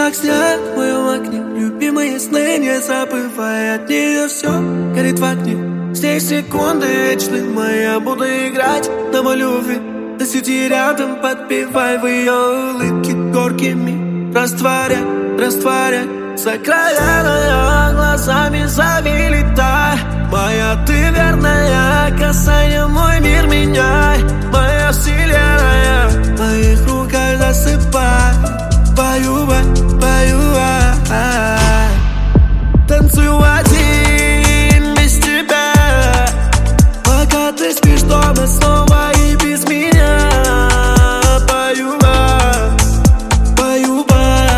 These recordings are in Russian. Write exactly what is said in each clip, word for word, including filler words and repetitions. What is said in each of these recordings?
как снег в моем окне. Любимые сны, не забывай от нее. Все горит в огне, с ней секунды вечны. Моя буду играть на мою любви. Да сиди рядом, подпевай в ее улыбке горькими. Растворяй, растворяй, сокровенная, глазами зови, летай. Моя ты верная, касание мой мир меняй. Моя вселенная, в моих руках засыпай. Пою, пою, танцую один без тебя. Пока ты спишь дома снова и без меня. Пою, пою,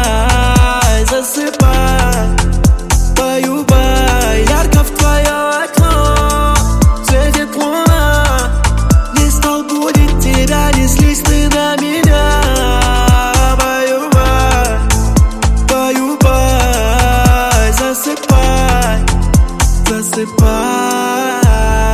засыпай. Пою, ярко в твое окно светит луна. Не стал будить тебя, не слезь ты на меня. Пою, пою, засыпай, засыпай.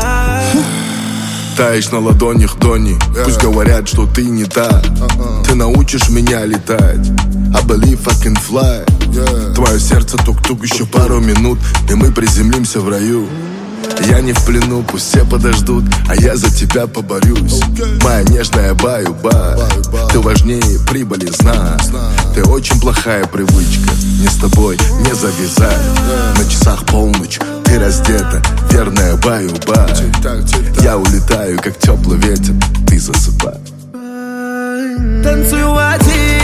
Таешь на ладонях дони, yeah. Пусть говорят, что ты не та. uh-uh. Ты научишь меня летать, I believe I can fly, yeah. Твое сердце тук-тук, еще пару минут, и мы приземлимся в раю. Я не в плену, пусть все подождут, а я за тебя поборюсь. okay. Моя нежная баю-бай, ты важнее прибыли, знай. Ты очень плохая привычка, не с тобой не завязать. yeah. На часах полночь, ты раздета, верная баю-бай. Я улетаю, как теплый ветер, ты засыпай. Танцую один